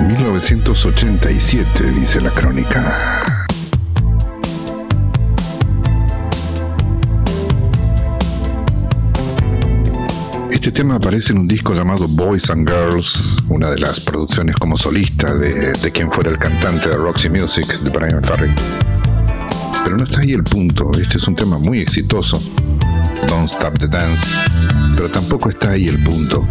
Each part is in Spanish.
1987, dice la crónica. Este tema aparece en un disco llamado Boys and Girls, una de las producciones como solista de quien fuera el cantante de Roxy Music, de Bryan Ferry. Pero no está ahí el punto. Este es un tema muy exitoso, Don't Stop the Dance, pero tampoco está ahí el punto.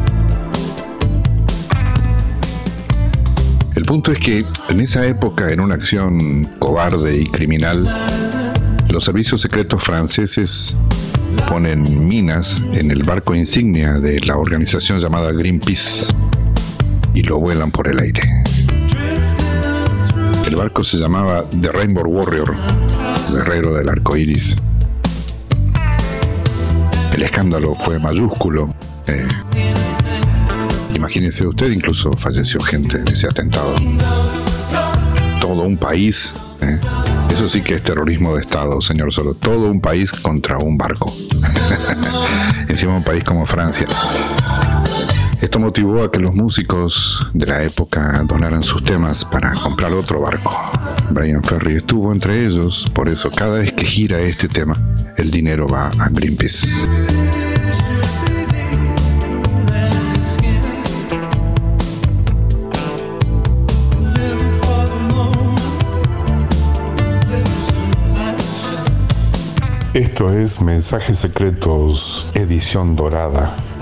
El punto es que en esa época, en una acción cobarde y criminal, los servicios secretos franceses ponen minas en el barco insignia de la organización llamada Greenpeace y lo vuelan por el aire. El barco se llamaba The Rainbow Warrior, guerrero del arco iris. El escándalo fue mayúsculo. Imagínense usted, incluso falleció gente en ese atentado. Todo un país, eso sí que es terrorismo de Estado, señor Solo. Todo un país contra un barco. Encima un país como Francia. Esto motivó a que los músicos de la época donaran sus temas para comprar otro barco. Bryan Ferry estuvo entre ellos, por eso cada vez que gira este tema, el dinero va a Greenpeace. Esto es Mensajes Secretos, edición dorada.